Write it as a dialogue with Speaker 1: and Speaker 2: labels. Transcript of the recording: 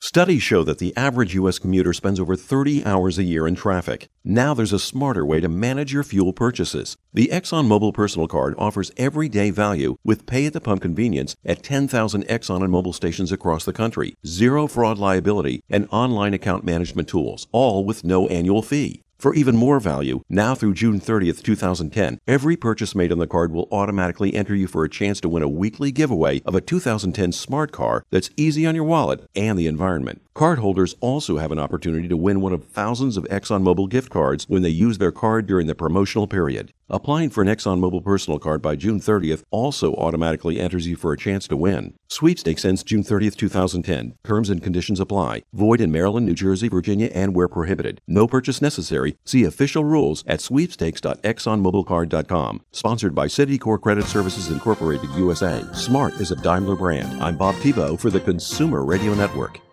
Speaker 1: Studies show that the average U.S. commuter spends over 30 hours a year in traffic. Now there's a smarter way to manage your fuel purchases. The ExxonMobil Personal Card offers everyday value with pay-at-the-pump convenience at 10,000 Exxon and Mobil stations across the country, zero fraud liability, and online account management tools, all with no annual fee. For even more value, now through June 30th, 2010, every purchase made on the card will automatically enter you for a chance to win a weekly giveaway of a 2010 smart car that's easy on your wallet and the environment. Cardholders also have an opportunity to win one of thousands of ExxonMobil gift cards when they use their card during the promotional period. Applying for an ExxonMobil personal card by June 30th also automatically enters you for a chance to win. Sweepstakes ends June 30th, 2010. Terms and conditions apply. Void in Maryland, New Jersey, Virginia, and where prohibited. No purchase necessary. See official rules at sweepstakes.exxonmobilcard.com. Sponsored by Citicorp Credit Services Incorporated, USA. Smart is a Daimler brand. I'm Bob Thibault for the Consumer Radio Network.